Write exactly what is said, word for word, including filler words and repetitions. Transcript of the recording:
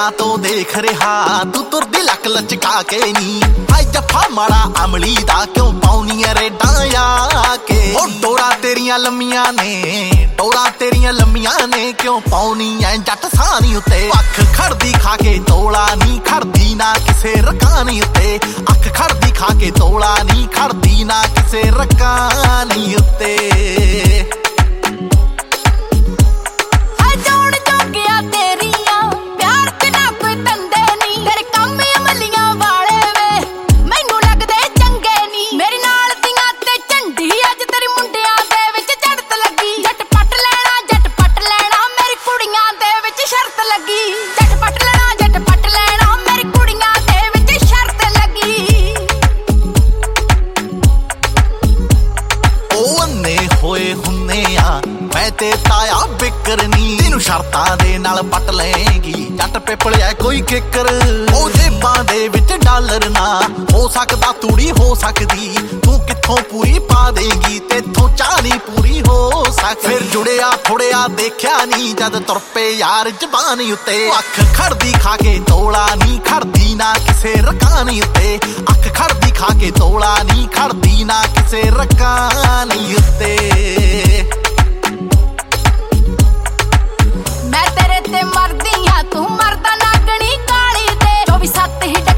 ਦਿਨਾਂ ਤੋਂ ਦੇਖ ਰਿਹਾ ਤੂੰ ਤੁਰਦੀ ਲੱਕ ਲਚਕਾ ਕੇ ਨੀ। ਹਾਏ ਜੱਫਾ ਮਾੜਾ ਅਮਲੀ ਦਾ ਕਿਉਂ ਪਾਉਣੀ ਐ ਰੇਡਾਂ ਆ ਕੇ। ਉਹ ਡੋਰਾ ਤੇਰੀਆਂ ਲੰਮੀਆਂ ਨੇ ਡੋਰਾ ਤੇਰੀਆਂ ਲੰਮੀਆਂ ਨੇ ਕਿਉਂ ਪਾਉਣੀ ਐ ਜੱਟ ਸਾਨੀ ਉੱਤੇ। ਅੱਖ ਖੜਦੀ ਖਾ ਕੇ ਤੋਲਾ ਨੀ ਖੜਦੀ ਨਾ ਕਿਸੇ ਰਕਾਨੀ ਉੱਤੇ। ਅੱਖ ਖੜਦੀ ਖਾ ਕੇ ਤੋਲਾ ਨੀ ਖੜਦੀ ਨਾ ਕਿਸੇ ਰਕਾਨੀ ਉੱਤੇ। ਹੋਏ ਹੁੰਨੇ ਆ ਮੈਂ ਤੇ ਤਾਇਆ ਬਿਕਰਨੀ ਤੈਨੂੰ ਸ਼ਰਤਾਂ ਦੇ ਨਾਲ ਪੱਟ ਲੈਂਗੀ ਜੱਟ ਪਿਪਲਿਆ ਕੋਈ ਕਿੱਕਰ। ਉਹ ਜੇਬਾਂ ਦੇ ਵਿੱਚ ਡਾਲਰ ਨਾ ਹੋ ਸਕਦਾ ਤੂੜੀ ਹੋ ਸਕਦੀ ਤੂੰ ਕਿੱਥੋਂ ਪੂਰੀ ਪਾ ਦੇਂਗੀ ਤੇਥੋਂ ਚਾਲੀ ਪੂਰੀ ਹੋ ਸਕਦੀ। ਫਿਰ ਜੁੜਿਆ ਥੋੜਿਆ ਦੇਖਿਆ ਨੀ ਜਦ ਤੁਰ ਪਏ ਯਾਰ ਜ਼ਬਾਨ ਉੱਤੇ। ਅੱਖ ਖੜਦੀ ਖਾ ਕੇ ਤੋਲਾ ਨੀ ਖੜਦੀ ਨਾ ਕਿਸੇ ਰਕਾਨੀ ਉੱਤੇ। ਅੱਖ ਖੜਦੀ ਖਾ ਕੇ ਤੋਲਾ ਨੀ ਖੜਦੀ ਨਾ ਕਿਸੇ ਰਕਾਨੀ ਉੱਤੇ। ਮੈਂ ਤੇਰੇ ਤੇ ਮਰਦੀ ਆ ਤੂੰ ਮਰਦਾ ਨਾਗਣੀ ਕਾਲੀ ਤੇ ਚੌਵੀ ਸੱਤ ਹੀ